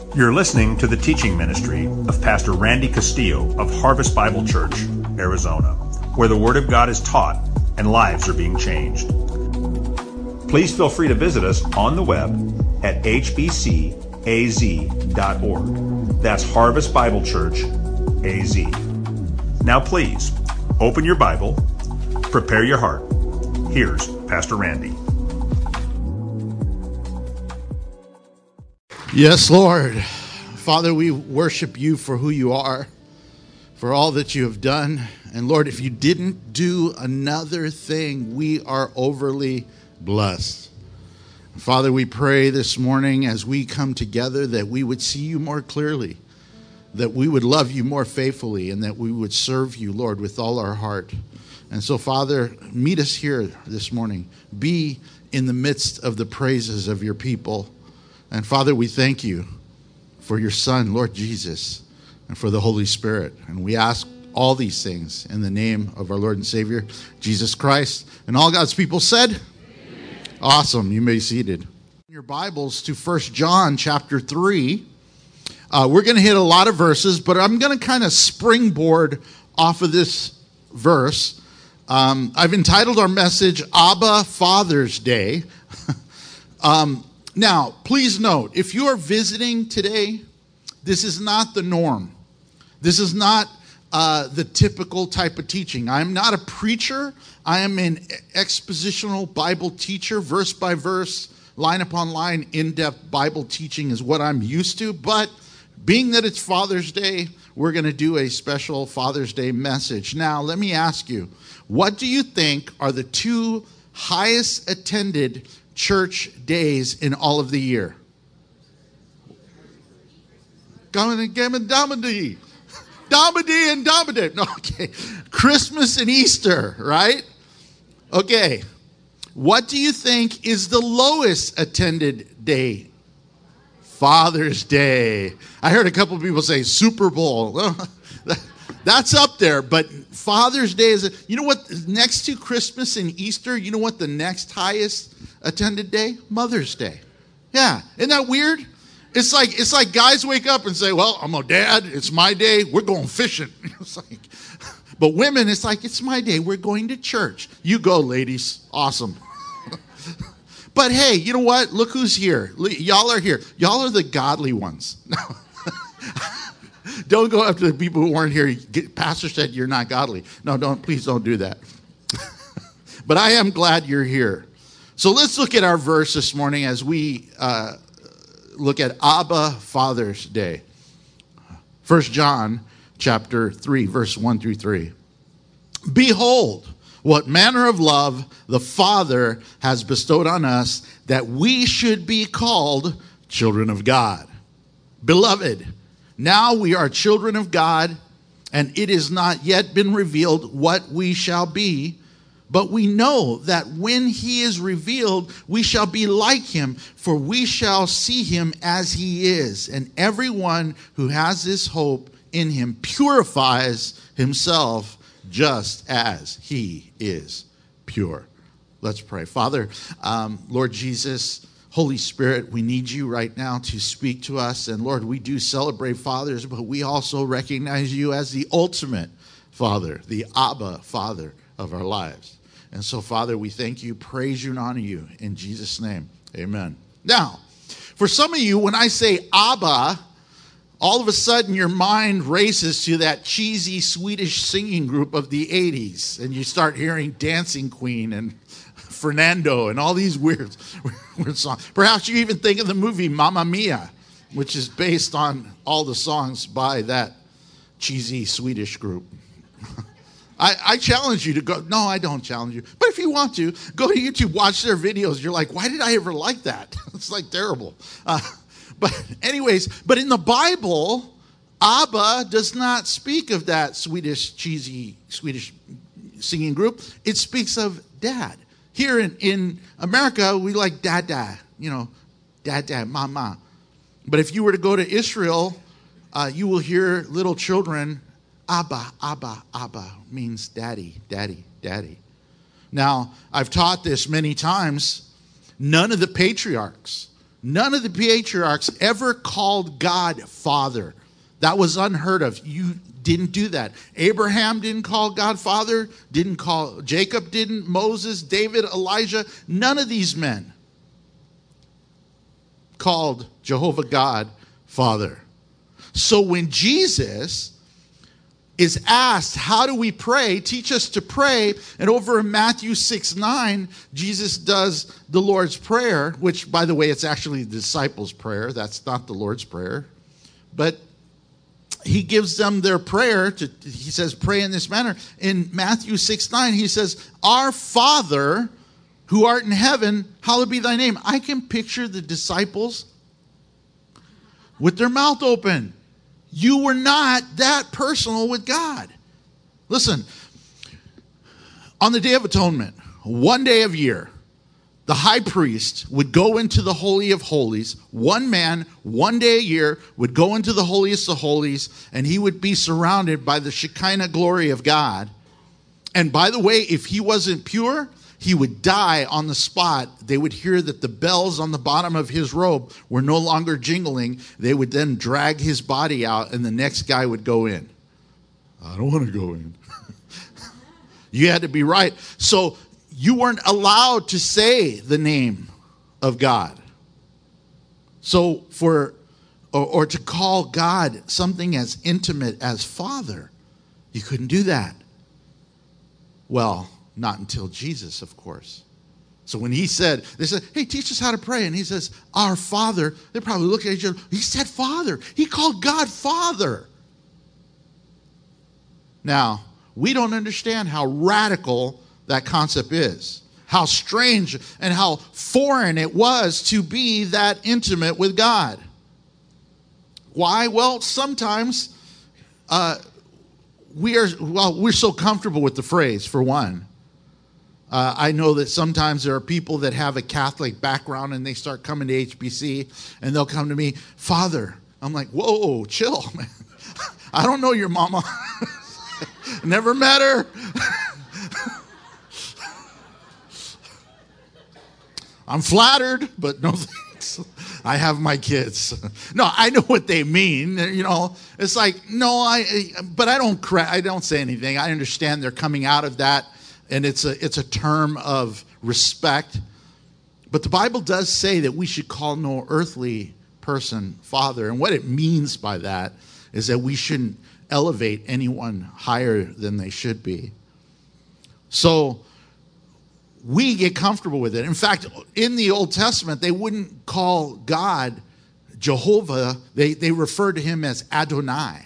You're listening to the teaching ministry of Pastor Randy Castillo of Harvest Bible Church, Arizona, where the Word of God is taught and lives are being changed. Please feel free to visit us on the web at hbcaz.org. That's Harvest Bible Church, AZ. Now please, open your Bible, prepare your heart. Here's Pastor Randy. Yes, Lord. Father, we worship you for who you are, for all that you have done. And Lord, if you didn't do another thing, we are overly blessed. Father, we pray this morning as we come together that we would see you more clearly, that we would love you more faithfully, and that we would serve you, Lord, with all our heart. And so, Father, meet us here this morning. Be in the midst of the praises of your people. And Father, we thank you for your Son, Lord Jesus, and for the Holy Spirit. And we ask all these things in the name of our Lord and Savior, Jesus Christ. And all God's people said, amen. Awesome. You may be seated. Your Bibles to 1 John chapter 3. We're going to hit a lot of verses, but I'm going to kind of springboard off of this verse. I've entitled our message, Abba Father's Day. Now, please note, if you are visiting today, this is not the norm. This is not the typical type of teaching. I am not a preacher. I am an expositional Bible teacher, verse by verse, line upon line, in-depth Bible teaching is what I'm used to. But being that it's Father's Day, we're going to do a special Father's Day message. Now, let me ask you, what do you think are the two highest attended church days in all of the year? Domedy and Domedy. No, okay. Christmas and Easter, right? Okay. What do you think is the lowest attended day? Father's Day. I heard a couple of people say Super Bowl. That's up there, but Father's Day is, you know what, next to Christmas and Easter, you know what the next highest attended day? Mother's Day. Yeah, isn't that weird? It's like guys wake up and say, well, I'm a dad, it's my day, we're going fishing. It's like, but women, it's like, it's my day, we're going to church. You go, ladies. Awesome. But hey, you know what? Look who's here. Y'all are here. Y'all are the godly ones. Don't go after the people who weren't here. Pastor said you're not godly. No, please don't do that. But I am glad you're here. So let's look at our verse this morning as we look at Abba Father's Day. 1 John chapter 3, verse 1 through 3. Behold, what manner of love the Father has bestowed on us, that we should be called children of God. Beloved, now we are children of God, and it has not yet been revealed what we shall be. But we know that when he is revealed, we shall be like him, for we shall see him as he is. And everyone who has this hope in him purifies himself just as he is pure. Let's pray. Father, Lord Jesus, Holy Spirit, we need you right now to speak to us. And Lord, we do celebrate fathers, but we also recognize you as the ultimate Father, the Abba Father of our lives. And so, Father, we thank you, praise you, and honor you. In Jesus' name, amen. Now, for some of you, when I say Abba, all of a sudden your mind races to that cheesy Swedish singing group of the 80s. And you start hearing Dancing Queen and Fernando and all these weird songs. Perhaps you even think of the movie Mamma Mia, which is based on all the songs by that cheesy Swedish group. I challenge you to go. No, I don't challenge you. But if you want to, go to YouTube, watch their videos. You're like, why did I ever like that? It's like terrible. But in the Bible, Abba does not speak of that cheesy Swedish singing group. It speaks of dad. Here in America, we like dada, dada, mama. But if you were to go to Israel, you will hear little children, Abba, Abba, Abba, means daddy, daddy, daddy. Now, I've taught this many times. None of the patriarchs None of the patriarchs ever called God Father. That was unheard of. You didn't do that. Abraham didn't call God Father, Jacob didn't, Moses, David, Elijah. None of these men called Jehovah God Father. So when Jesus is asked, how do we pray? Teach us to pray. And over in Matthew 6:9, Jesus does the Lord's Prayer, which, by the way, it's actually the disciples' prayer. That's not the Lord's Prayer. But he gives them their prayer. He says, pray in this manner. In Matthew 6:9, he says, our Father who art in heaven, hallowed be thy name. I can picture the disciples with their mouth open. You were not that personal with God. Listen, on the Day of Atonement, one day of year, the high priest would go into the Holy of Holies. One man, one day a year, would go into the Holiest of Holies, and he would be surrounded by the Shekinah glory of God. And by the way, if he wasn't pure, he would die on the spot. They would hear that the bells on the bottom of his robe were no longer jingling. They would then drag his body out, and the next guy would go in. I don't want to go in. You had to be right. So you weren't allowed to say the name of God. So or to call God something as intimate as Father, you couldn't do that. Well, not until Jesus, of course. So when they said, hey, teach us how to pray. And he says, our Father, they probably look at each other. He said Father. He called God Father. Now, we don't understand how radical that concept is. How strange and how foreign it was to be that intimate with God. Why? Well, sometimes we're so comfortable with the phrase, for one. I know that sometimes there are people that have a Catholic background and they start coming to HBC and they'll come to me, Father. I'm like, whoa, chill, man. I don't know your mama. Never met her. I'm flattered, but no thanks. I have my kids. No, I know what they mean. You know, it's like, no, but I don't say anything. I understand they're coming out of that. And it's a term of respect. But the Bible does say that we should call no earthly person Father. And what it means by that is that we shouldn't elevate anyone higher than they should be. So we get comfortable with it. In fact, in the Old Testament, they wouldn't call God Jehovah. They referred to him as Adonai.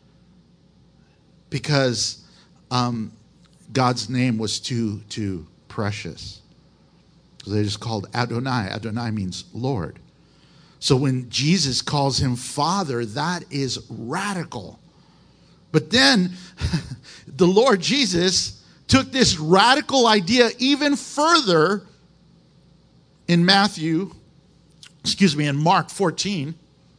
Because God's name was too precious. So they just called Adonai. Adonai means Lord. So when Jesus calls him Father, that is radical. But then the Lord Jesus took this radical idea even further in in Mark 14,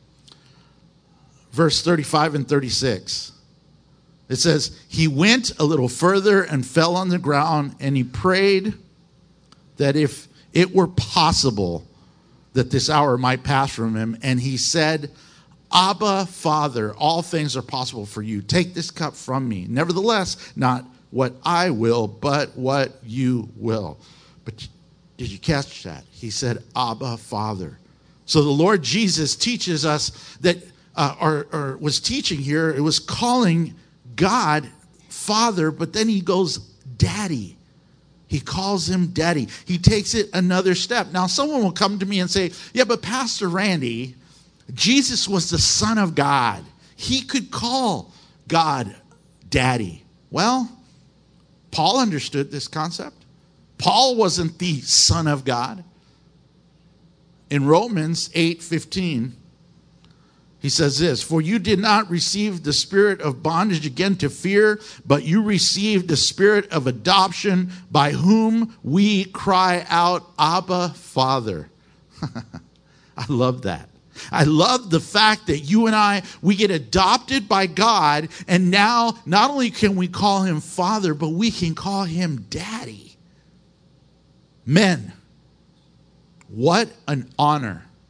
verse 35 and 36. It says, he went a little further and fell on the ground, and he prayed that if it were possible that this hour might pass from him. And he said, Abba, Father, all things are possible for you. Take this cup from me. Nevertheless, not what I will, but what you will. But did you catch that? He said, Abba, Father. So the Lord Jesus teaches us that, or was teaching here, it was calling God Father, but then he goes Daddy. He calls him Daddy. He takes it another step. Now, someone will come to me and say, yeah, but Pastor Randy, Jesus was the Son of God. He could call God Daddy. Well, Paul understood this concept. Paul wasn't the Son of God. In Romans 8:15, he says this, for you did not receive the spirit of bondage again to fear, but you received the spirit of adoption by whom we cry out, Abba, Father. I love that. I love the fact that you and we get adopted by God, and now not only can we call him Father, but we can call him Daddy. Men, what an honor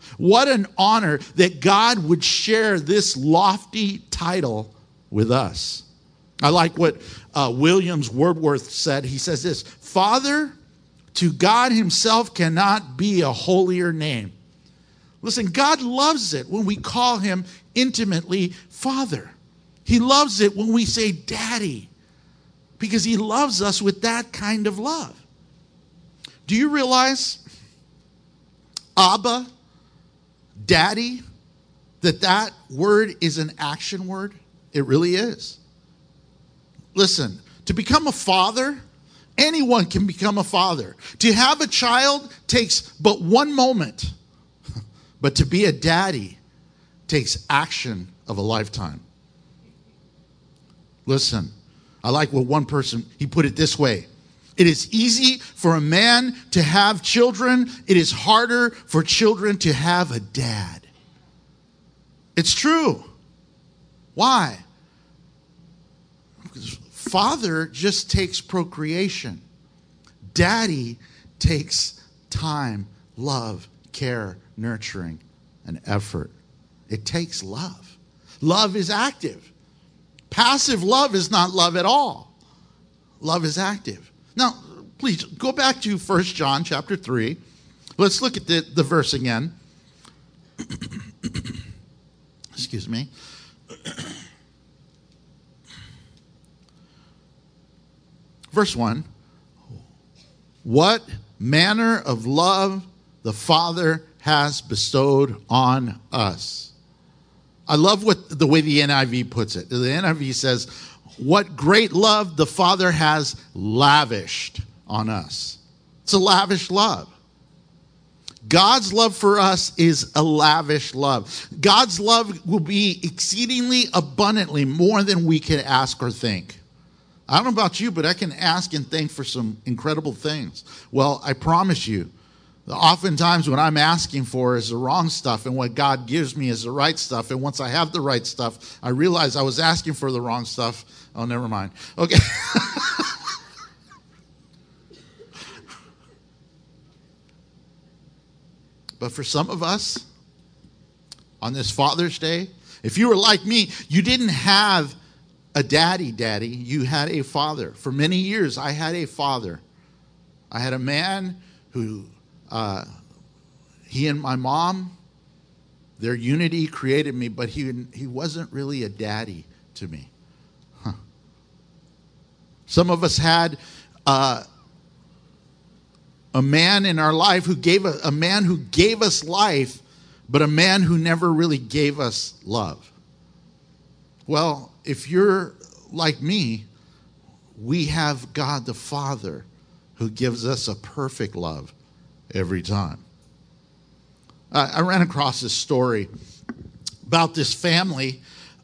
What an honor that God would share this lofty title with us. I like what Williams Wordsworth said. He says this, Father, to God himself cannot be a holier name. Listen, God loves it when we call him intimately Father. He loves it when we say Daddy, because he loves us with that kind of love. Do you realize, Abba, Daddy, that word is an action word? It really is. Listen, to become a father, anyone can become a father. To have a child takes but one moment. But to be a daddy takes action of a lifetime. Listen, I like what one person, he put it this way. It is easy for a man to have children. It is harder for children to have a dad. It's true. Why? Because father just takes procreation. Daddy takes time, love, care, nurturing, and effort. It takes love. Love is active. Passive love is not love at all. Love is active. Now, please go back to 1 John chapter 3. Let's look at the verse again. Excuse me. Verse 1. What manner of love the Father has bestowed on us. I love the way the NIV puts it. The NIV says, what great love the Father has lavished on us. It's a lavish love. God's love for us is a lavish love. God's love will be exceedingly abundantly more than we can ask or think. I don't know about you, but I can ask and think for some incredible things. Well, I promise you, oftentimes what I'm asking for is the wrong stuff, and what God gives me is the right stuff. And once I have the right stuff, I realize I was asking for the wrong stuff. Oh, never mind. Okay. But for some of us, on this Father's Day, if you were like me, you didn't have a daddy, you had a father. For many years, I had a father. I had a man who, he and my mom, their unity created me, but he wasn't really a daddy to me. Some of us had a man in our life who gave a man who gave us life, but a man who never really gave us love. Well, if you're like me, we have God the Father who gives us a perfect love every time. I ran across this story about this family.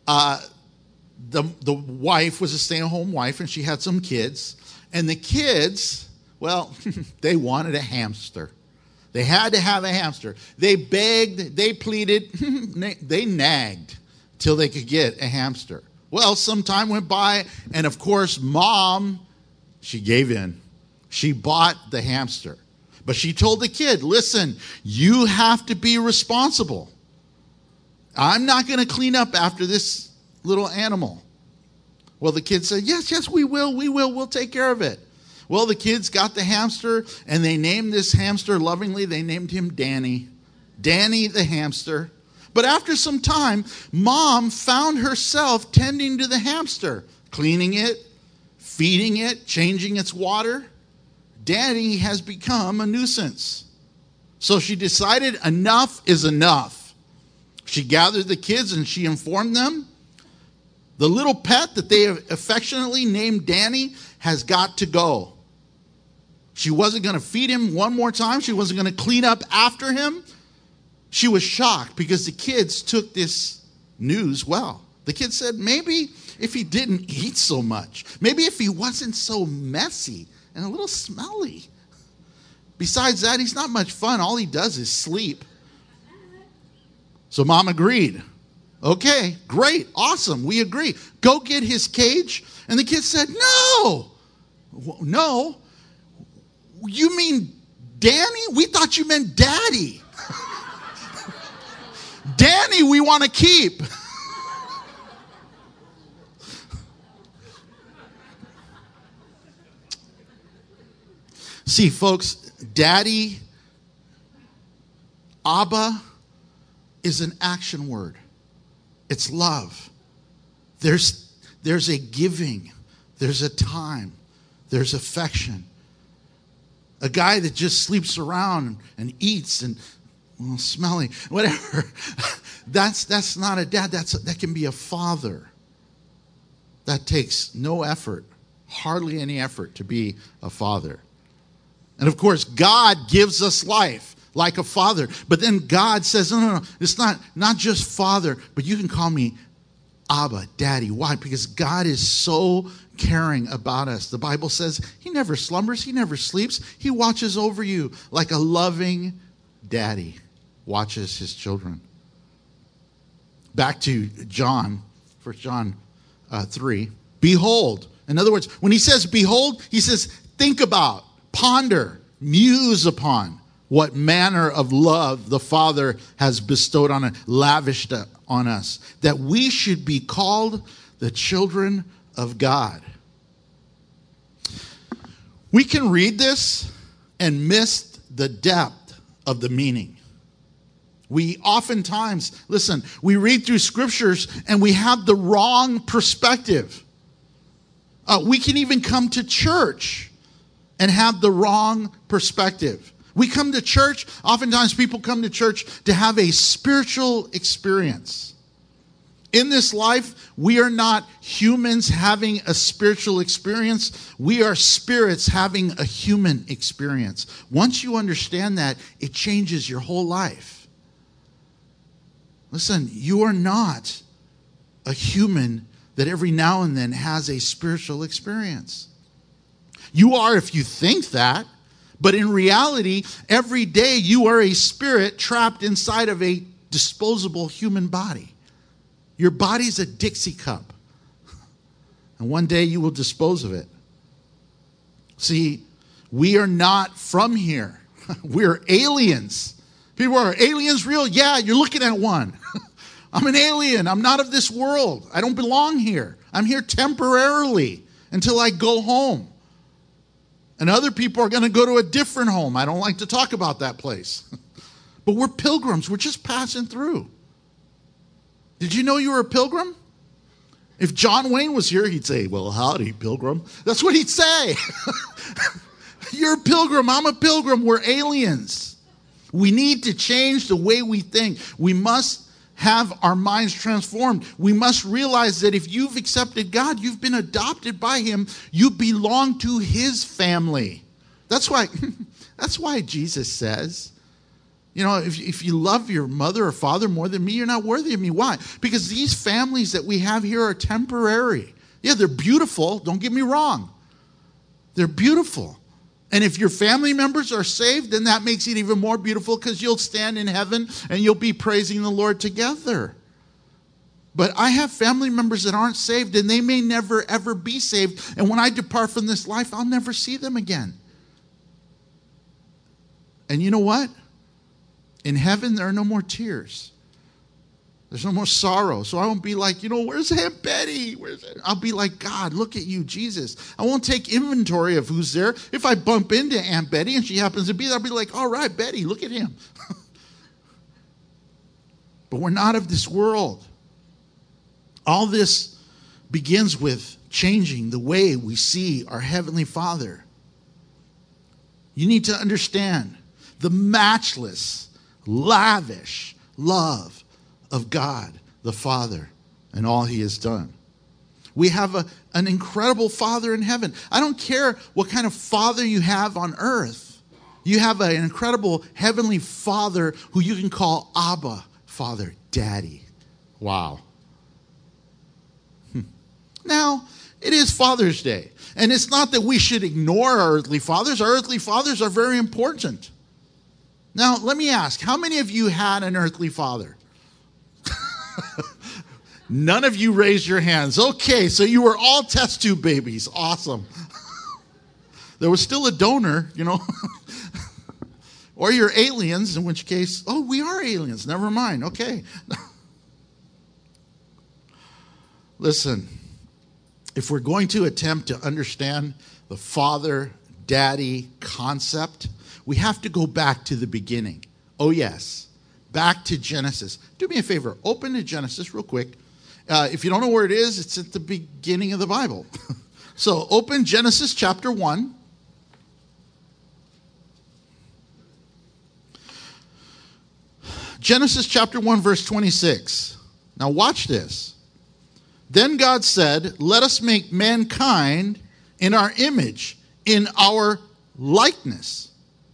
The wife was a stay-at-home wife, and she had some kids. And the kids, well, they wanted a hamster. They had to have a hamster. They begged, they pleaded, they nagged till they could get a hamster. Well, some time went by, and of course, Mom, she gave in. She bought the hamster. But she told the kid, listen, you have to be responsible. I'm not going to clean up after this little animal. Well, the kid said, yes, we will. We'll take care of it. Well, the kids got the hamster, and they named this hamster lovingly. They named him Danny. Danny the hamster. But after some time, Mom found herself tending to the hamster, cleaning it, feeding it, changing its water. Danny has become a nuisance. So she decided enough is enough. She gathered the kids and she informed them, the little pet that they affectionately named Danny has got to go. She wasn't going to feed him one more time. She wasn't going to clean up after him. She was shocked because the kids took this news well. The kids said, maybe if he didn't eat so much, maybe if he wasn't so messy and a little smelly. Besides that, he's not much fun. All he does is sleep. So Mom agreed. Okay, great, awesome, we agree. Go get his cage. And the kid said, no. No? You mean Danny? We thought you meant Daddy. Danny, we want to keep. See, folks, Daddy, Abba is an action word. It's love. There's a giving. There's a time. There's affection. A guy that just sleeps around and eats and smelly, whatever. That's not a dad. That can be a father. That takes no effort, hardly any effort to be a father. And of course, God gives us life like a father. But then God says, no. It's not just father, but you can call me Abba, Daddy. Why? Because God is so caring about us. The Bible says he never slumbers, he never sleeps. He watches over you like a loving daddy watches his children. Back to John, 1 John 3. Behold. In other words, when he says behold, he says think about, ponder, muse upon what manner of love the Father has bestowed on us, lavished on us, that we should be called the children of God. We can read this and miss the depth of the meaning. We oftentimes, listen, we read through scriptures and we have the wrong perspective. We can even come to church and have the wrong perspective. We come to church, oftentimes people come to church to have a spiritual experience. In this life, we are not humans having a spiritual experience. We are spirits having a human experience. Once you understand that, it changes your whole life. Listen, you are not a human that every now and then has a spiritual experience. You are if you think that, but in reality, every day you are a spirit trapped inside of a disposable human body. Your body's a Dixie cup, and one day you will dispose of it. See, we are not from here. We're aliens. People are aliens real? Yeah, you're looking at one. I'm an alien. I'm not of this world. I don't belong here. I'm here temporarily until I go home. And other people are going to go to a different home. I don't like to talk about that place. But we're pilgrims. We're just passing through. Did you know you were a pilgrim? If John Wayne was here, he'd say, well, howdy, pilgrim. That's what he'd say. You're a pilgrim. I'm a pilgrim. We're aliens. We need to change the way we think. We must have our minds transformed. We must realize that if you've accepted God, you've been adopted by him. You belong to his family. That's why Jesus says, if you love your mother or father more than me, you're not worthy of me. Why? Because these families that we have here are temporary. Yeah, they're beautiful. Don't get me wrong. They're beautiful. And if your family members are saved, then that makes it even more beautiful because you'll stand in heaven and you'll be praising the Lord together. But I have family members that aren't saved and they may never, ever be saved. And when I depart from this life, I'll never see them again. And you know what? In heaven, there are no more tears. There's no more sorrow. So I won't be like, where's Aunt Betty? I'll be like, God, look at you, Jesus. I won't take inventory of who's there. If I bump into Aunt Betty and she happens to be there, I'll be like, all right, Betty, look at him. But we're not of this world. All this begins with changing the way we see our Heavenly Father. You need to understand the matchless, lavish love of God the Father and all he has done. We have an incredible Father in heaven. I don't care what kind of father you have on earth. You have an incredible heavenly Father who you can call Abba, Father, Daddy. Wow. Now, it is Father's Day. And it's not that we should ignore our earthly fathers. Our earthly fathers are very important. Now, let me ask, how many of you had an earthly father? None of you raised your hands. Okay, so you were all test tube babies. Awesome. There was still a donor, Or you're aliens, in which case, oh, we are aliens. Never mind. Okay. Listen, if we're going to attempt to understand the father, daddy concept, we have to go back to the beginning. Oh, yes. Back to Genesis. Do me a favor. Open to Genesis real quick. If you don't know where it is, it's at the beginning of the Bible. So open Genesis chapter 1. Genesis chapter 1, verse 26. Now watch this. Then God said, let us make mankind in our image, in our likeness.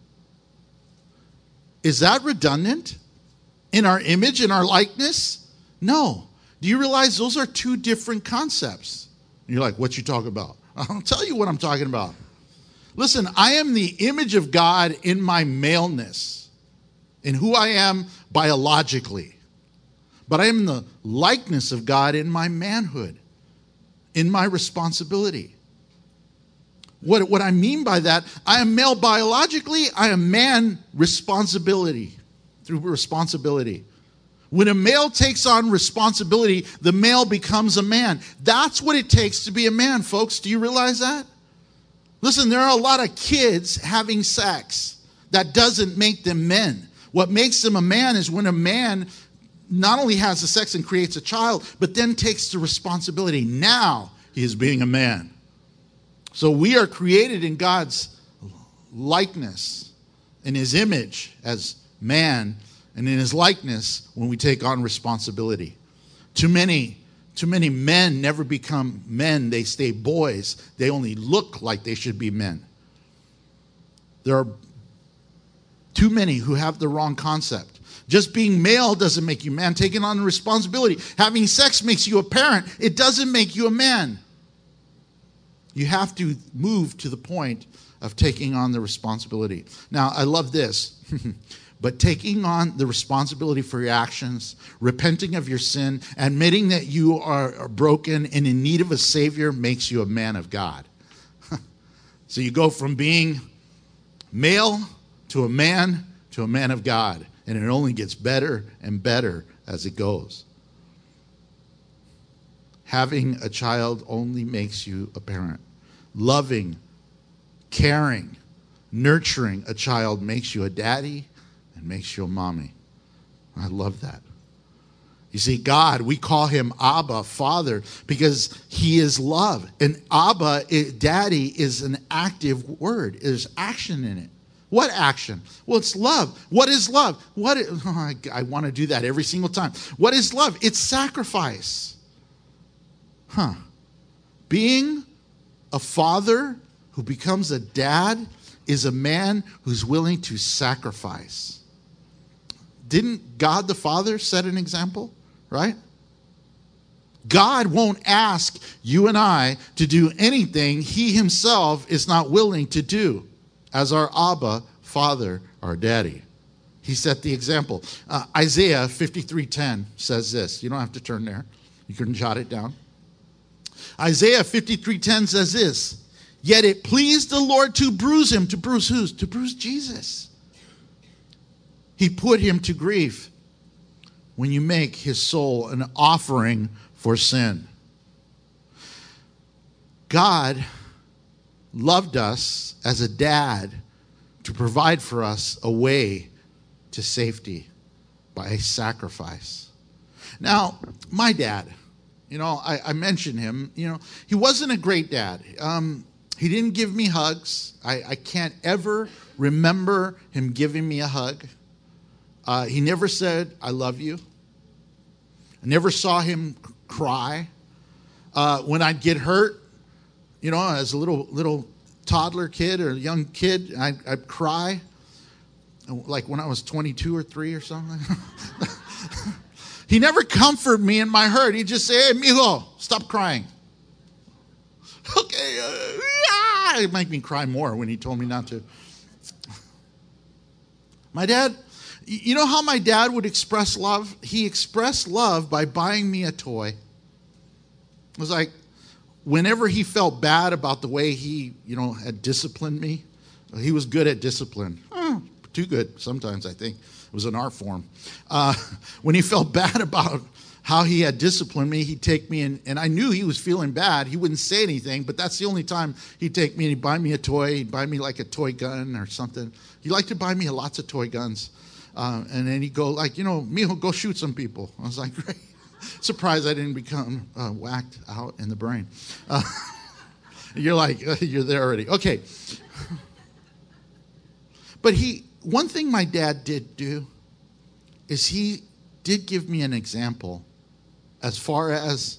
Is that redundant? In our image, in our likeness? No. Do you realize those are two different concepts? And you're like, what you talking about? I'll tell you what I'm talking about. Listen, I am the image of God in my maleness, in who I am biologically. But I am the likeness of God in my manhood, in my responsibility. What I mean by that, I am male biologically, I am man responsibility, through responsibility. When a male takes on responsibility, the male becomes a man. That's what it takes to be a man, folks. Do you realize that? Listen, there are a lot of kids having sex. That doesn't make them men. What makes them a man is when a man not only has the sex and creates a child, but then takes the responsibility. Now he is being a man. So we are created in God's likeness, in his image as man, and in his likeness when we take on responsibility. Too many men never become men. They stay boys. They only look like they should be men. There are too many who have the wrong concept. Just being male doesn't make you man. Taking on responsibility, having sex makes you a parent. It doesn't make you a man. You have to move to the point of taking on the responsibility. Now, I love this. But taking on the responsibility for your actions, repenting of your sin, admitting that you are broken and in need of a Savior makes you a man of God. So you go from being male to a man of God. And it only gets better and better as it goes. Having a child only makes you a parent. Loving, caring, nurturing a child makes you a daddy and makes you a mommy. I love that. You see, God, we call him Abba, Father, because he is love. And Abba, daddy, is an active word. There's action in it. What action? Well, it's love. What is love? I want to do that every single time. What is love? It's sacrifice. Being a father who becomes a dad is a man who's willing to sacrifice. Didn't God the Father set an example, right? God won't ask you and I to do anything he himself is not willing to do as our Abba, Father, our Daddy. He set the example. Isaiah 53:10 says this. You don't have to turn there. You can jot it down. Isaiah 53:10 says this. Yet it pleased the Lord to bruise him. To bruise who? To bruise Jesus. He put him to grief when you make his soul an offering for sin. God loved us as a dad to provide for us a way to safety by a sacrifice. Now, my dad, I mentioned him, he wasn't a great dad. He didn't give me hugs. I can't ever remember him giving me a hug. He never said, I love you. I never saw him cry. When I'd get hurt, as a little toddler kid or a young kid, I'd cry. Like when I was 22 or 3 or something. He never comforted me in my hurt. He'd just say, hey, mijo, stop crying. Okay. It'd make me cry more when he told me not to. My dad, you know how my dad would express love? He expressed love by buying me a toy. It was like whenever he felt bad about the way he, had disciplined me, he was good at discipline. Too good sometimes, I think. It was an art form. When he felt bad about how he had disciplined me, he'd take me in, and I knew he was feeling bad. He wouldn't say anything, but that's the only time he'd take me and he'd buy me a toy. He'd buy me like a toy gun or something. He liked to buy me lots of toy guns. And then he'd go like, Mijo, go shoot some people. I was like, great. Surprised I didn't become whacked out in the brain. You're like, you're there already. Okay. But one thing my dad did do is he did give me an example as far as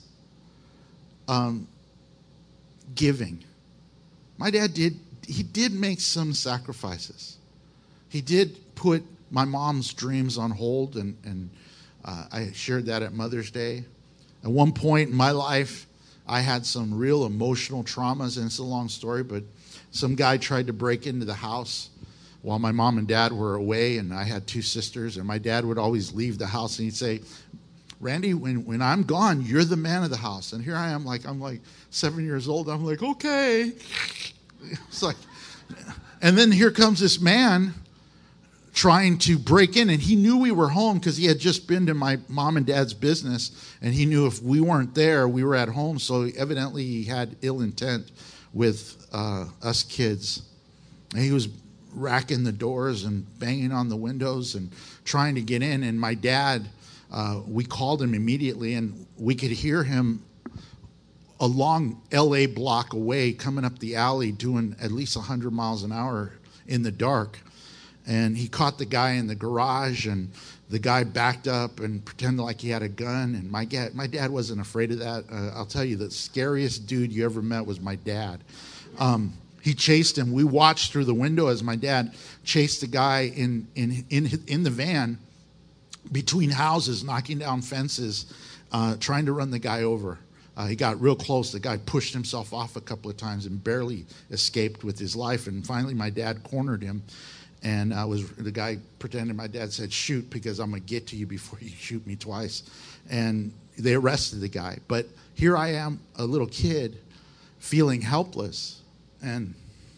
giving. My dad did make some sacrifices. He did put my mom's dreams on hold, and I shared that at Mother's Day. At one point in my life, I had some real emotional traumas, and it's a long story, but some guy tried to break into the house while my mom and dad were away, and I had 2 sisters, and my dad would always leave the house, and he'd say, Randy, when I'm gone, you're the man of the house. And here I am, I'm like 7 years old. I'm like, okay. It's like, and then here comes this man trying to break in, and he knew we were home because he had just been to my mom and dad's business, and he knew if we weren't there, we were at home. So evidently he had ill intent with us kids. And he was racking the doors and banging on the windows and trying to get in. And my dad, we called him immediately, and we could hear him a long LA block away coming up the alley doing at least 100 miles an hour in the dark. And he caught the guy in the garage, and the guy backed up and pretended like he had a gun. And my dad wasn't afraid of that. I'll tell you, the scariest dude you ever met was my dad. He chased him. We watched through the window as my dad chased the guy in the van between houses, knocking down fences, trying to run the guy over. He got real close. The guy pushed himself off a couple of times and barely escaped with his life. And finally, my dad cornered him. And the guy pretended my dad said, shoot, because I'm going to get to you before you shoot me twice. And they arrested the guy. But here I am, a little kid, feeling helpless. And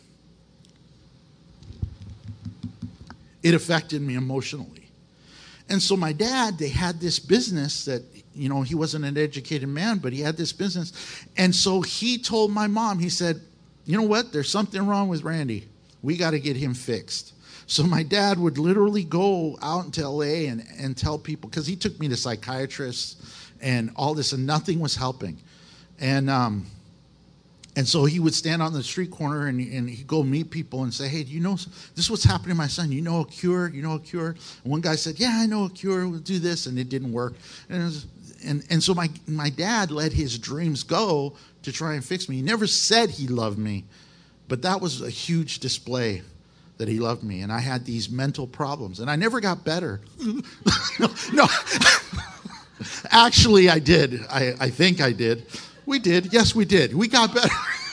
it affected me emotionally. And so my dad, they had this business that, he wasn't an educated man, but he had this business. And so he told my mom, he said, you know what? There's something wrong with Randy. We got to get him fixed. So my dad would literally go out into LA and tell people, because he took me to psychiatrists and all this, and nothing was helping. And so he would stand on the street corner and he'd go meet people and say, hey, do you know, this is what's happening to my son. You know a cure? You know a cure? And one guy said, yeah, I know a cure. We'll do this. And it didn't work. And so my dad let his dreams go to try and fix me. He never said he loved me, but that was a huge display that he loved me. And I had these mental problems, and I never got better. No. Actually, I did. I think I did. We did. Yes, we did. We got better.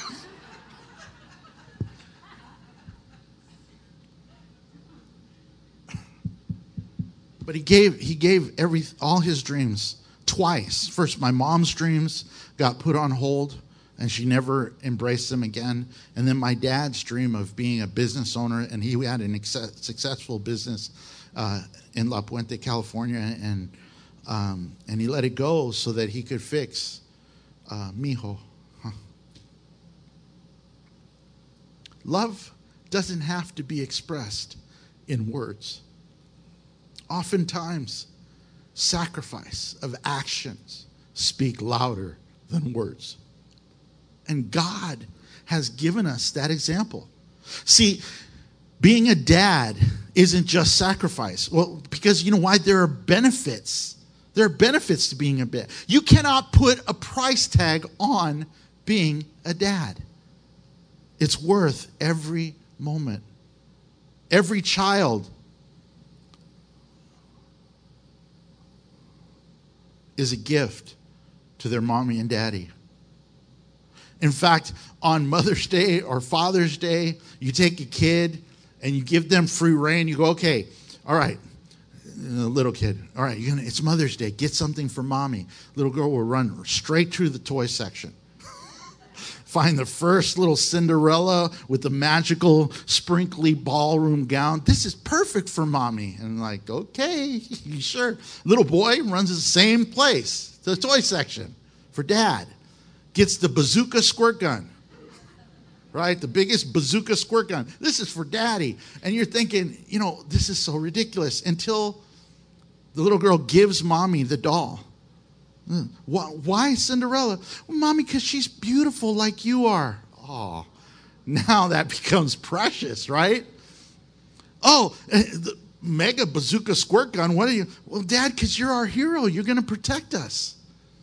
But he gave all his dreams twice. First, my mom's dreams got put on hold, and she never embraced them again. And then my dad's dream of being a business owner, and he had an successful business in La Puente, California, and he let it go so that he could fix Mijo. Love doesn't have to be expressed in words. Oftentimes, sacrifice of actions speak louder than words. And God has given us that example. See, being a dad isn't just sacrifice. Well, because you know why? There are benefits. There are benefits to being a dad. You cannot put a price tag on being a dad. It's worth every moment. Every child is a gift to their mommy and daddy. In fact, on Mother's Day or Father's Day, you take a kid and you give them free rein. You go, okay, all right, little kid, all right, it's Mother's Day. Get something for mommy. Little girl will run straight through the toy section. find the first little Cinderella with the magical sprinkly ballroom gown. This is perfect for mommy. And like, okay, sure. Little boy runs the same place, the toy section for dad. Gets the bazooka squirt gun, right? The biggest bazooka squirt gun. This is for daddy. And you're thinking, this is so ridiculous until the little girl gives mommy the doll. Why Cinderella? Well, mommy, because she's beautiful like you are. Oh, now that becomes precious, right? Oh, the mega bazooka squirt gun. What are you? Well, Dad, because you're our hero. You're going to protect us.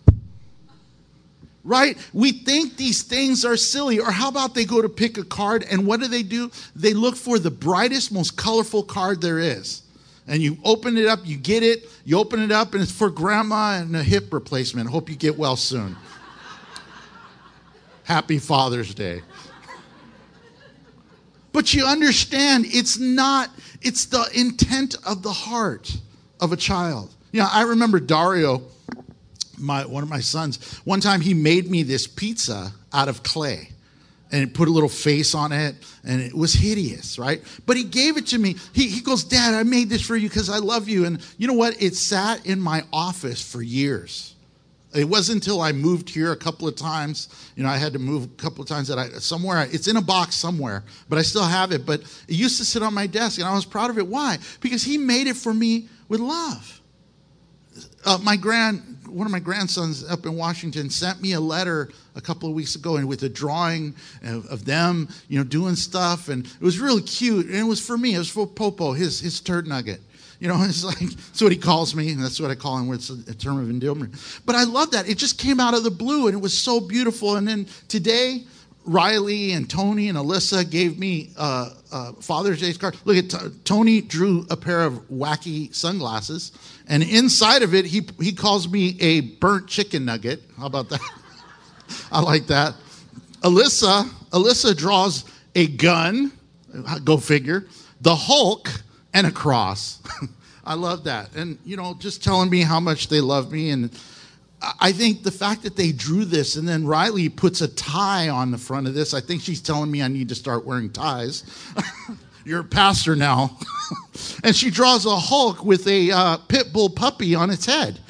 Right? We think these things are silly. Or how about they go to pick a card, and what do? They look for the brightest, most colorful card there is. And you open it up, you get it, you open it up, and it's for grandma and a hip replacement. Hope you get well soon. Happy Father's Day. But you understand, it's the intent of the heart of a child. I remember Dario, one of my sons, one time he made me this pizza out of clay. And it put a little face on it, and it was hideous, right? But he gave it to me. He goes, Dad, I made this for you because I love you. And you know what? It sat in my office for years. It wasn't until I moved here a couple of times. I had to move a couple of times it's in a box somewhere, but I still have it. But it used to sit on my desk, and I was proud of it. Why? Because he made it for me with love. One of my grandsons up in Washington sent me a letter a couple of weeks ago, and with a drawing of them, doing stuff, and it was really cute. And it was for me. It was for Popo, his turd nugget. It's like, that's what he calls me, and that's what I call him. It's a term of endearment. But I love that. It just came out of the blue, and it was so beautiful. And then today, Riley and Tony and Alyssa gave me Father's Day's card. Look at Tony drew a pair of wacky sunglasses, and inside of it, he calls me a burnt chicken nugget. How about that? I like that. Alyssa draws a gun. Go figure. The Hulk and a cross. I love that, and just telling me how much they love me. And I think the fact that they drew this, and then Riley puts a tie on the front of this, I think she's telling me I need to start wearing ties. You're a pastor now. And she draws a Hulk with a pit bull puppy on its head.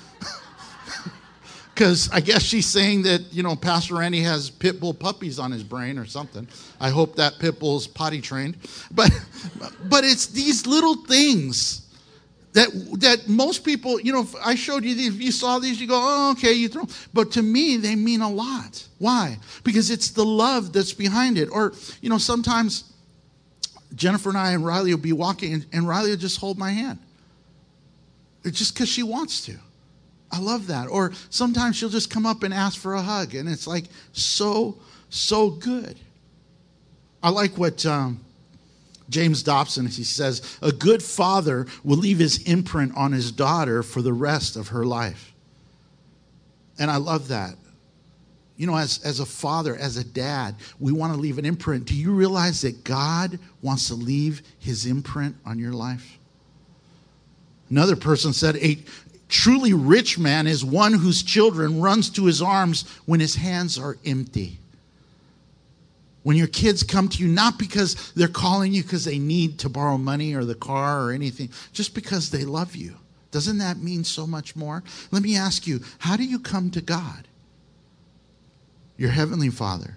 Because I guess she's saying that, Pastor Randy has pit bull puppies on his brain or something. I hope that pit bull's potty trained. But it's these little things that most people, if I showed you these, if you saw these, you go, oh, okay, you throw. But to me, they mean a lot. Why? Because it's the love that's behind it. Or, sometimes Jennifer and I and Riley will be walking, and Riley will just hold my hand. It's just because she wants to. I love that. Or sometimes she'll just come up and ask for a hug, and it's like so good. I like what James Dobson, he says, a good father will leave his imprint on his daughter for the rest of her life. And I love that. As a father, as a dad, we want to leave an imprint. Do you realize that God wants to leave his imprint on your life? Another person said, a truly rich man is one whose children runs to his arms when his hands are empty. When your kids come to you, not because they're calling you because they need to borrow money or the car or anything, just because they love you. Doesn't that mean so much more? Let me ask you, how do you come to God? Your Heavenly Father.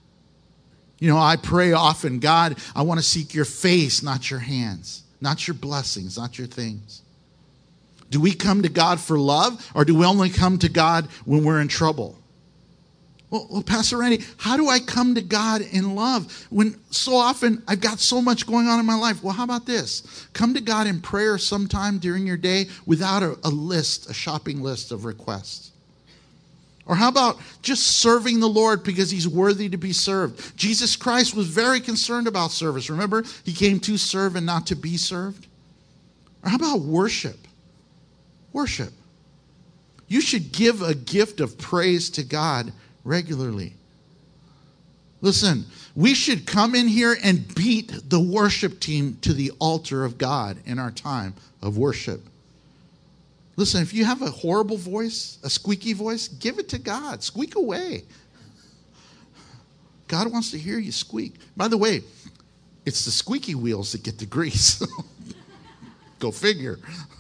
I pray often, God, I want to seek your face, not your hands, not your blessings, not your things. Do we come to God for love, or do we only come to God when we're in trouble? Well, Pastor Randy, how do I come to God in love when so often I've got so much going on in my life? Well, how about this? Come to God in prayer sometime during your day without a shopping list of requests. Or how about just serving the Lord because he's worthy to be served? Jesus Christ was very concerned about service. Remember, he came to serve and not to be served. Or how about worship? Worship. You should give a gift of praise to God regularly. Listen, we should come in here and beat the worship team to the altar of God in our time of worship. Listen, if you have a horrible voice, a squeaky voice, give it to God. Squeak away. God wants to hear you squeak. By the way, it's the squeaky wheels that get the grease. Go figure.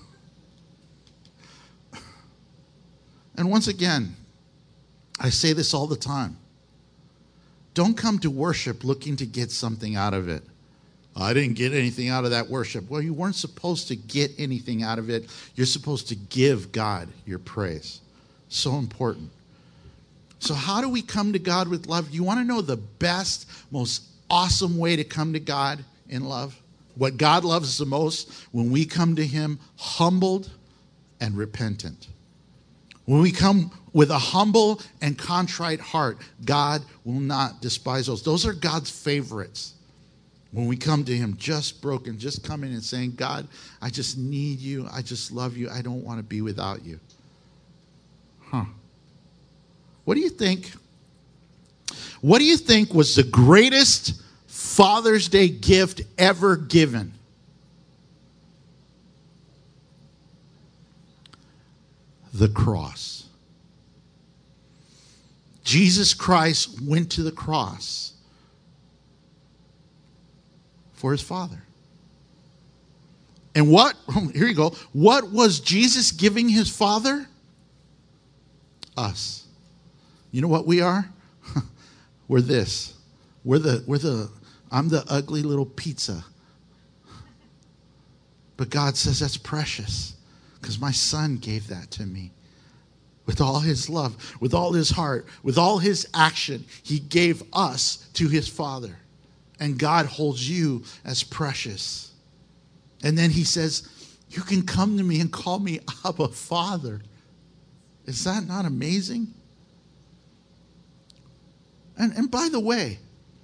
And once again, I say this all the time. Don't come to worship looking to get something out of it. I didn't get anything out of that worship. Well, you weren't supposed to get anything out of it. You're supposed to give God your praise. So important. So how do we come to God with love? You want to know the best, most awesome way to come to God in love? What God loves the most? When we come to him humbled and repentant. When we come with a humble and contrite heart, God will not despise those. Those are God's favorites. When we come to him just broken, just coming and saying, God, I just need you. I just love you. I don't want to be without you. What do you think? What do you think was the greatest Father's Day gift ever given? The cross. Jesus Christ went to the cross for his Father. And what, here you go, what was Jesus giving his Father? Us. You know what we are? We're this. I'm the ugly little pizza. But God says that's precious because my Son gave that to me. With all his love, with all his heart, with all his action, he gave us to his Father. And God holds you as precious. And then he says, you can come to me and call me Abba, Father. Is that not amazing? And by the way,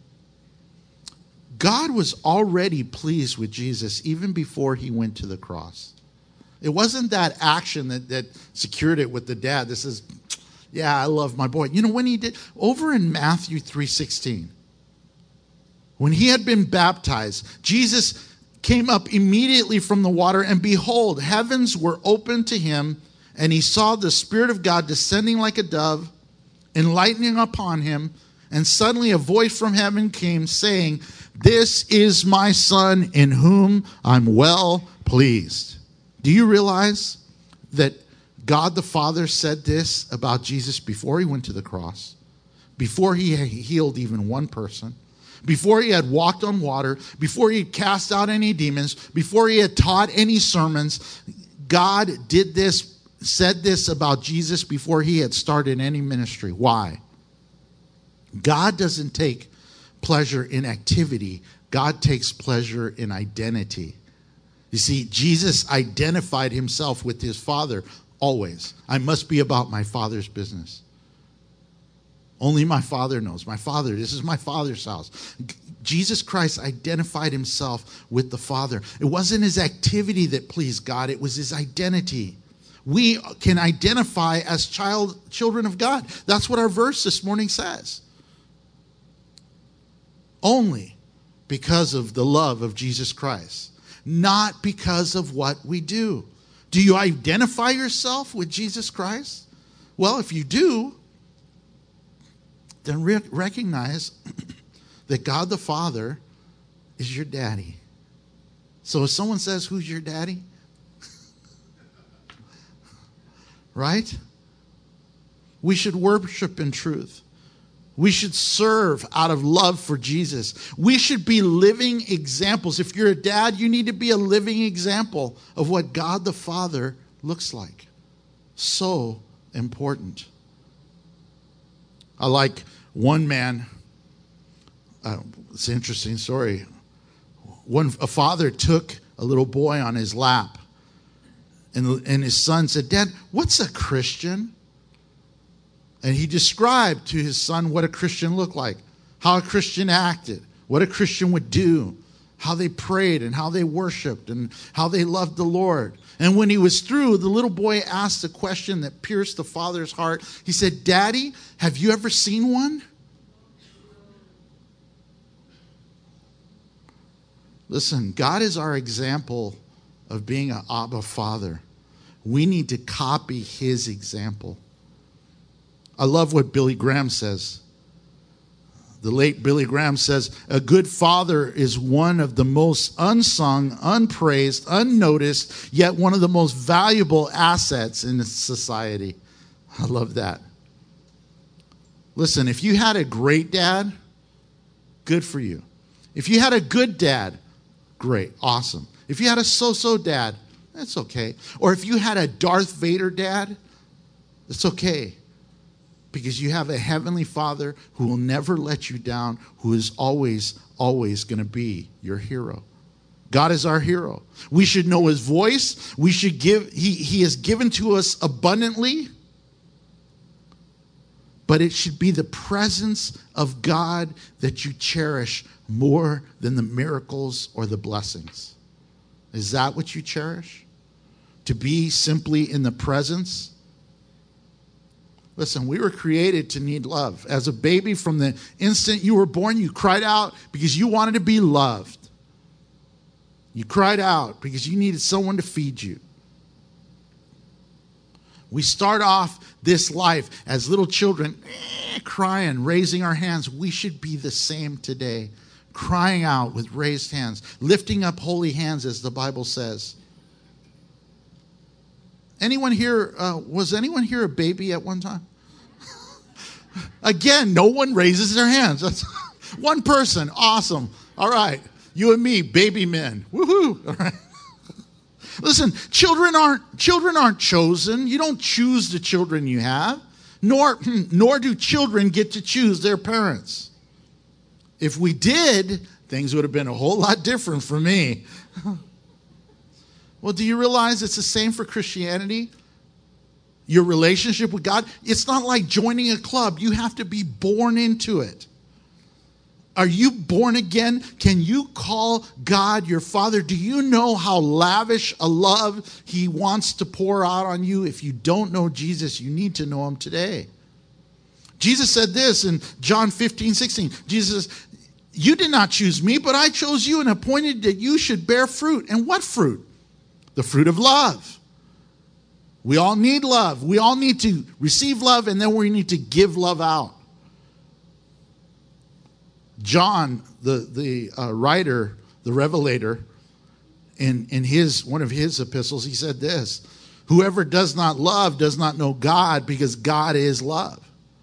God was already pleased with Jesus even before he went to the cross. It wasn't that action that secured it with the dad that says, yeah, I love my boy. You know, when he did, over in Matthew 3:16, when he had been baptized, Jesus came up immediately from the water, and behold, heavens were opened to him, and he saw the Spirit of God descending like a dove, enlightening upon him, and suddenly a voice from heaven came saying, this is my Son in whom I'm well pleased. Do you realize that God the Father said this about Jesus before he went to the cross, before he healed even one person, before he had walked on water, before he had cast out any demons, before he had taught any sermons? God did this, said this about Jesus before he had started any ministry. Why? God doesn't take pleasure in activity. God takes pleasure in identity. You see, Jesus identified himself with his Father always. I must be about my Father's business. Only my Father knows. My Father, this is my Father's house. Jesus Christ identified himself with the Father. It wasn't his activity that pleased God. It was his identity. We can identify as children of God. That's what our verse this morning says. Only because of the love of Jesus Christ. Not because of what we do. Do you identify yourself with Jesus Christ? Well, if you do, then recognize that God the Father is your daddy. So if someone says, who's your daddy? Right? We should worship in truth. We should serve out of love for Jesus. We should be living examples. If you're a dad, you need to be a living example of what God the Father looks like. So important. I like one man, it's an interesting story. A father took a little boy on his lap, and his son said, Dad, what's a Christian? And he described to his son what a Christian looked like, how a Christian acted, what a Christian would do, how they prayed and how they worshiped and how they loved the Lord. And when he was through, the little boy asked a question that pierced the father's heart. He said, Daddy, have you ever seen one? Listen, God is our example of being an Abba Father. We need to copy his example. I love what Billy Graham says. The late Billy Graham says, a good father is one of the most unsung, unpraised, unnoticed, yet one of the most valuable assets in society. I love that. Listen, if you had a great dad, good for you. If you had a good dad, great, awesome. If you had a so-so dad, that's okay. Or if you had a Darth Vader dad, it's okay. Because you have a heavenly Father who will never let you down, who is always, always going to be your hero. God is our hero. We should know his voice. We should give, he has given to us abundantly. But it should be the presence of God that you cherish more than the miracles or the blessings. Is that what you cherish? To be simply in the presence? Listen, we were created to need love. As a baby, from the instant you were born, you cried out because you wanted to be loved. You cried out because you needed someone to feed you. We start off this life as little children, crying, raising our hands. We should be the same today, crying out with raised hands, lifting up holy hands, as the Bible says. Anyone here, was anyone here a baby at one time? Again, no one raises their hands. That's one person. Awesome. All right. You and me, baby men. Woohoo. All right. Listen, children aren't chosen. You don't choose the children you have, nor do children get to choose their parents. If we did, things would have been a whole lot different for me. Well, do you realize it's the same for Christianity? Your relationship with God, it's not like joining a club. You have to be born into it. Are you born again? Can you call God your Father? Do you know how lavish a love he wants to pour out on you? If you don't know Jesus, you need to know him today. Jesus said this in John 15:16. Jesus says, you did not choose me, but I chose you and appointed that you should bear fruit. And what fruit? The fruit of love. We all need love. We all need to receive love, and then we need to give love out. John, the writer, the revelator, in one of his epistles, he said this: whoever does not love does not know God, because God is love.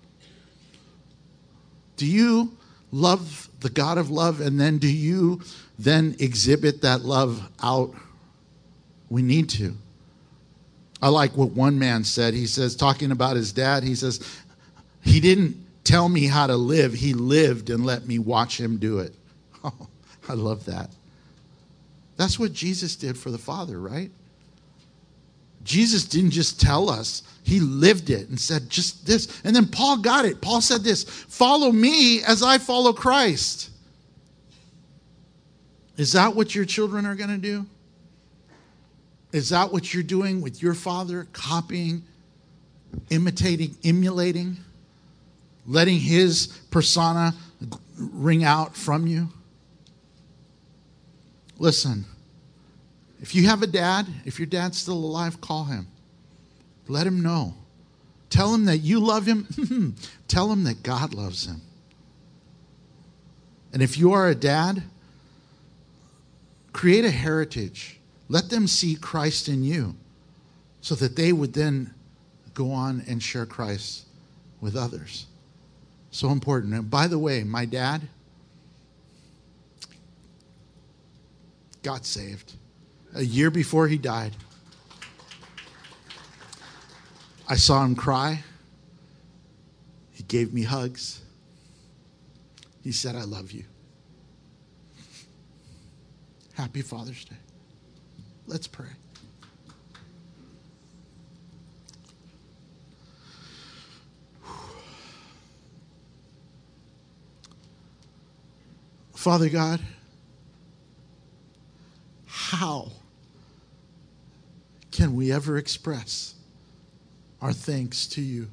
Do you love the God of love, and then do you then exhibit that love out? We need to. I like what one man said. He says, talking about his dad, he says, he didn't tell me how to live. He lived and let me watch him do it. Oh, I love that. That's what Jesus did for the Father, right? Jesus didn't just tell us. He lived it and said just this. And then Paul got it. Paul said this: follow me as I follow Christ. Is that what your children are going to do? Is that what you're doing with your father? Copying, imitating, emulating, letting his persona ring out from you? Listen, if you have a dad, if your dad's still alive, call him. Let him know. Tell him that you love him. Tell him that God loves him. And if you are a dad, create a heritage. Let them see Christ in you so that they would then go on and share Christ with others. So important. And by the way, my dad got saved a year before he died. I saw him cry. He gave me hugs. He said, I love you. Happy Father's Day. Let's pray. Father God, how can we ever express our thanks to you?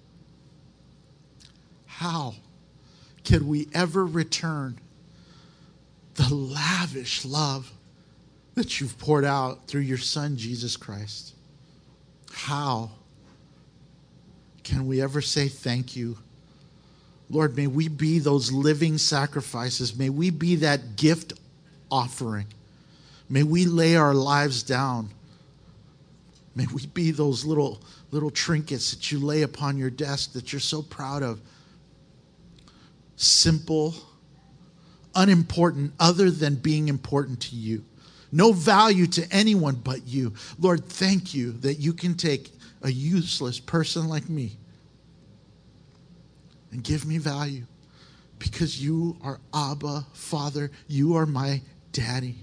How can we ever return the lavish love that you've poured out through your Son, Jesus Christ? How can we ever say thank you? Lord, may we be those living sacrifices. May we be that gift offering. May we lay our lives down. May we be those little trinkets that you lay upon your desk that you're so proud of. Simple, unimportant, other than being important to you. No value to anyone but you. Lord, thank you that you can take a useless person like me and give me value because you are Abba, Father. You are my daddy.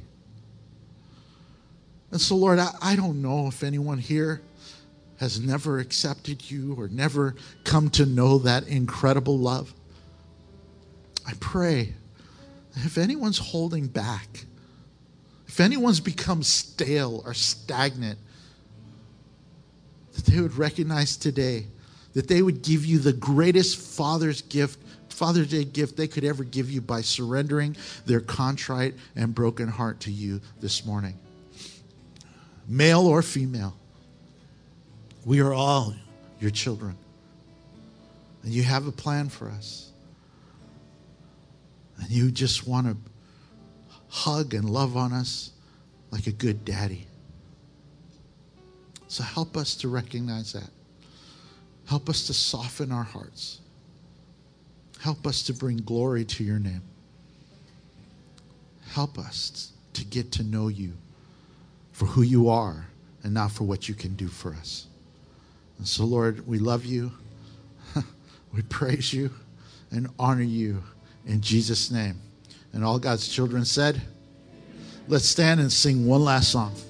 And so, Lord, I don't know if anyone here has never accepted you or never come to know that incredible love. I pray that if anyone's holding back, if anyone's become stale or stagnant, that they would recognize today that they would give you the greatest Father's Day gift they could ever give you by surrendering their contrite and broken heart to you this morning. Male or female, we are all your children. And you have a plan for us. And you just want to hug and love on us like a good daddy. So help us to recognize that. Help us to soften our hearts. Help us to bring glory to your name. Help us to get to know you for who you are and not for what you can do for us. And so, Lord, we love you. We praise you and honor you in Jesus' name. And all God's children said, let's stand and sing one last song.